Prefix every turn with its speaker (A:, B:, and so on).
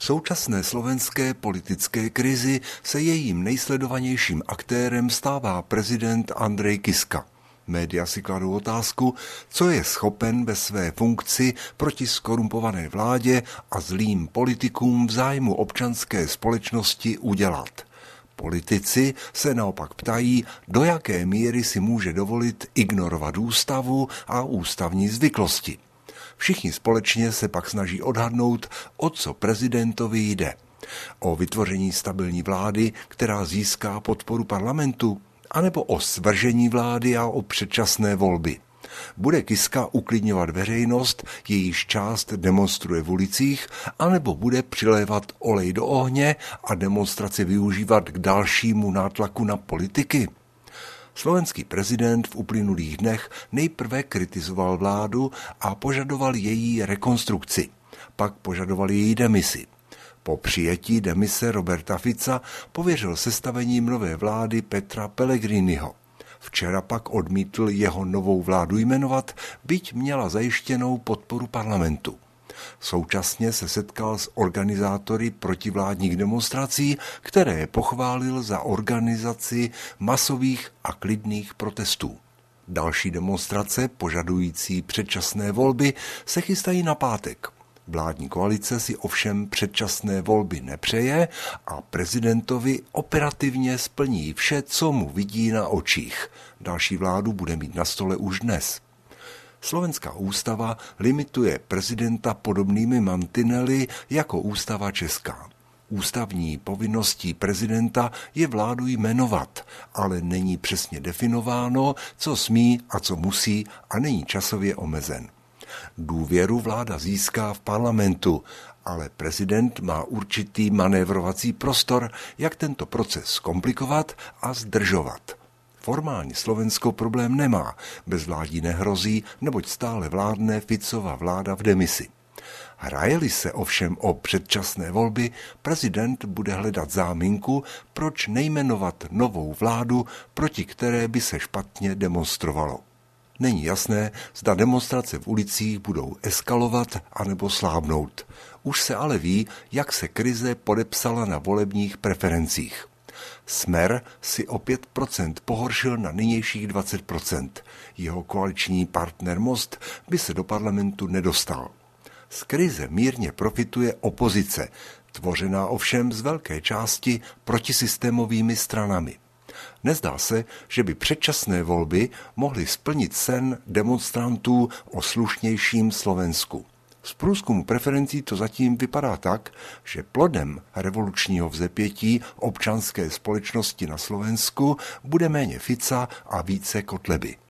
A: V současné slovenské politické krizi se jejím nejsledovanějším aktérem stává prezident Andrej Kiska. Média si kladou otázku, co je schopen ve své funkci proti skorumpované vládě a zlým politikům v zájmu občanské společnosti udělat. Politici se naopak ptají, do jaké míry si může dovolit ignorovat ústavu a ústavní zvyklosti. Všichni společně se pak snaží odhadnout, o co prezidentovi jde. O vytvoření stabilní vlády, která získá podporu parlamentu, anebo o svržení vlády a o předčasné volby. Bude Kiska uklidňovat veřejnost, jejíž část demonstruje v ulicích, anebo bude přilévat olej do ohně a demonstraci využívat k dalšímu nátlaku na politiky? Slovenský prezident v uplynulých dnech nejprve kritizoval vládu a požadoval její rekonstrukci. Pak požadoval její demisi. Po přijetí demise Roberta Fica pověřil sestavením nové vlády Petra Pellegriniho. Včera pak odmítl jeho novou vládu jmenovat, byť měla zajištěnou podporu parlamentu. Současně se setkal s organizátory protivládních demonstrací, které pochválil za organizaci masových a klidných protestů. Další demonstrace, požadující předčasné volby, se chystají na pátek. Vládní koalice si ovšem předčasné volby nepřeje a prezidentovi operativně splní vše, co mu vidí na očích. Další vládu bude mít na stole už dnes. Slovenská ústava limituje prezidenta podobnými mantinely jako ústava česká. Ústavní povinností prezidenta je vládu jmenovat, ale není přesně definováno, co smí a co musí a není časově omezen. Důvěru vláda získá v parlamentu, ale prezident má určitý manévrovací prostor, jak tento proces zkomplikovat a zdržovat. Formálně Slovensko problém nemá, bezvládí nehrozí, neboť stále vládne Ficova vláda v demisi. Hraje-li se ovšem o předčasné volby, prezident bude hledat záminku, proč nejmenovat novou vládu, proti které by se špatně demonstrovalo. Není jasné, zda demonstrace v ulicích budou eskalovat anebo slábnout. Už se ale ví, jak se krize podepsala na volebních preferencích. Smer si o 5% pohoršil na nynějších 20%. Jeho koaliční partner Most by se do parlamentu nedostal. Z krize mírně profituje opozice, tvořená ovšem z velké části protisystémovými stranami. Nezdá se, že by předčasné volby mohly splnit sen demonstrantů o slušnějším Slovensku. Z průzkumu preferencí to zatím vypadá tak, že plodem revolučního vzepětí občanské společnosti na Slovensku bude méně Fica a více Kotleby.